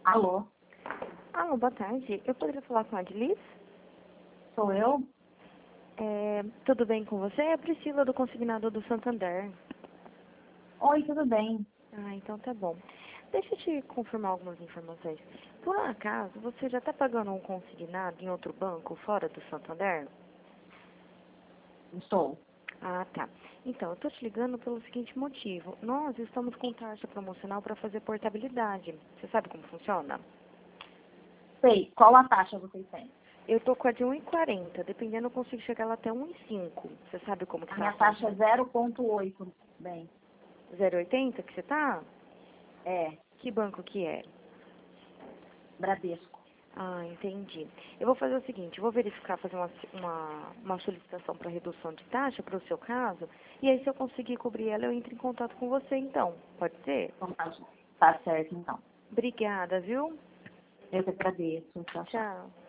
Alô, Alô, boa tarde. Eu poderia falar com a Adlis? sou eu? Tudo bem com você? É a Priscila do Consignado do Santander. Oi, tudo bem? Ah, então tá bom. Deixa eu te confirmar algumas informações. Por um acaso, você já está pagando um consignado em outro banco fora do Santander? Estou. Ah, tá. Então, eu estou te ligando pelo seguinte motivo. Nós estamos com taxa promocional para fazer portabilidade. Você sabe como funciona? Sei, qual a taxa vocês têm? Eu tô com a de 1,40. Dependendo, eu consigo chegar lá até 1,5. Você sabe como que A tá minha a taxa taxa? é 0,8. Bem, 0,80 que você tá? é, Que banco que é? Bradesco. Ah, entendi. Eu vou fazer o seguinte, eu vou verificar, fazer uma solicitação para redução de taxa para o seu caso, e aí se eu conseguir cobrir ela, eu entro em contato com você então. Pode ser? Então tá certo, então. Obrigada, viu? Eu que agradeço. Tchau, tchau. Tchau.